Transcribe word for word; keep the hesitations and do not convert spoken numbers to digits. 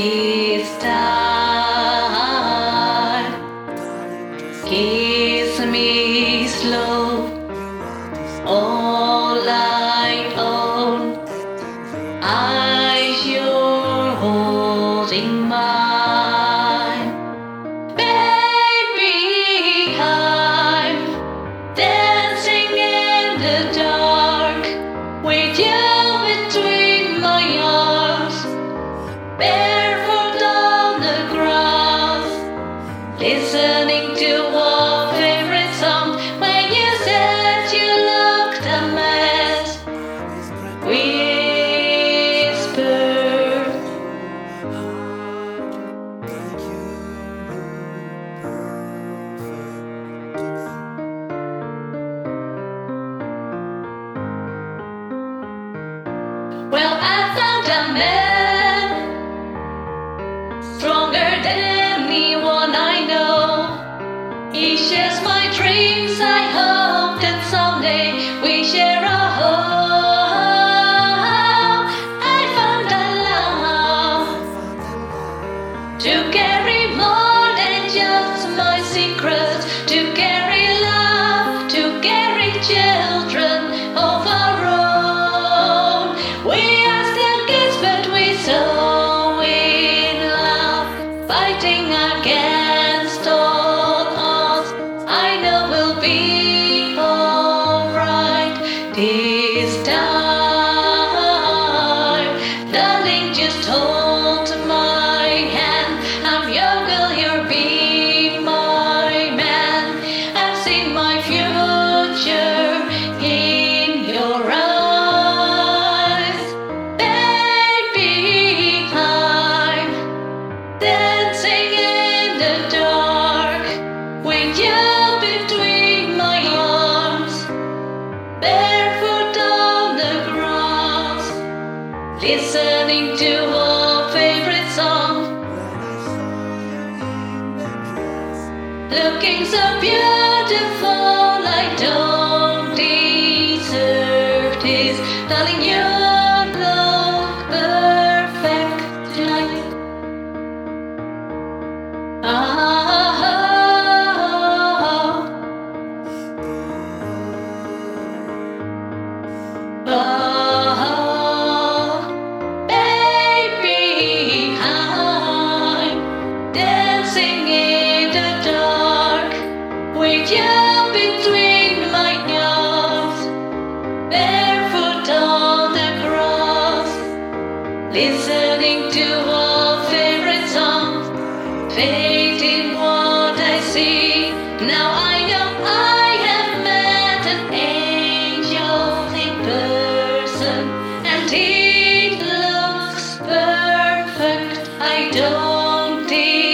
This time, kiss me slow, all I own. Eyes you're holding mine, baby. I'm dancing in the dark with you between my arms, barefoot on the grass, listening to our favorite song. When you said you looked a mess, whisper. Well, I found a man stronger than anyone I know. He shares my dreams. I hope that someday we share a home. I found a love to carry more than just my secrets, to carry love, to carry children of our own. We are still kids, but we're so in love, fighting against all odds. I know we'll be alright this time. Darling, just hold my hand. I'm your girl, you'll be my man. I've seen my future in your eyes, baby. I'm dancing in the dark with you between my arms, barefoot on the grass, listening to our favorite song, looking so beautiful. I don't deserve this, darling. You look perfect tonight. Ah, oh, baby, I'm dancing in the dark with you between my arms, barefoot on the grass, listening to our favorite song, faith in what I see. Now I know I have met an angel in person, and it looks perfect. I don't think